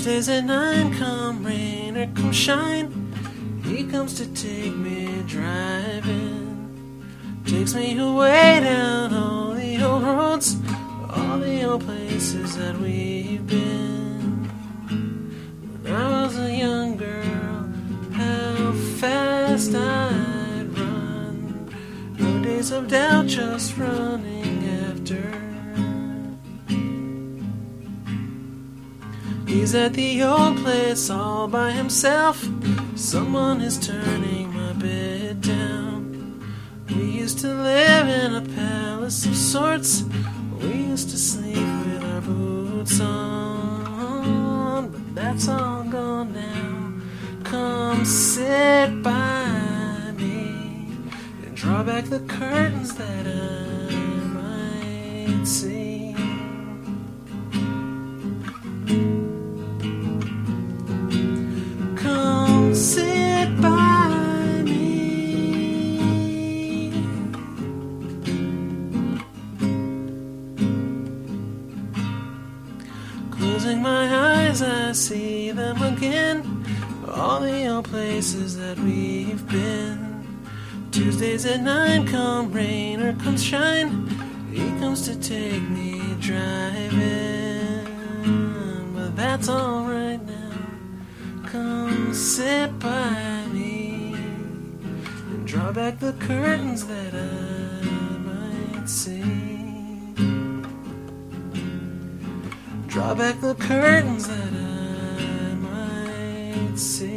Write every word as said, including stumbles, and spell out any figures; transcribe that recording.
Tuesdays at nine, come rain or come shine, he comes to take me driving. Takes me away down all the old roads, all the old places that we've been. When I was a young girl, how fast I'd run. No days of doubt, just running after. He's at the old place all by himself. Someone is turning my bed down. We used to live in a palace of sorts. We used to sleep with our boots on. But that's all gone now. Come sit by me and draw back the curtains that I might see. Sit by me. Closing my eyes, I see them again. All the old places that we've been. Tuesdays at nine, come rain or come shine, he comes to take me driving. But that's alright now. Come sit by me and draw back the curtains that I might see. Draw back the curtains that I might see.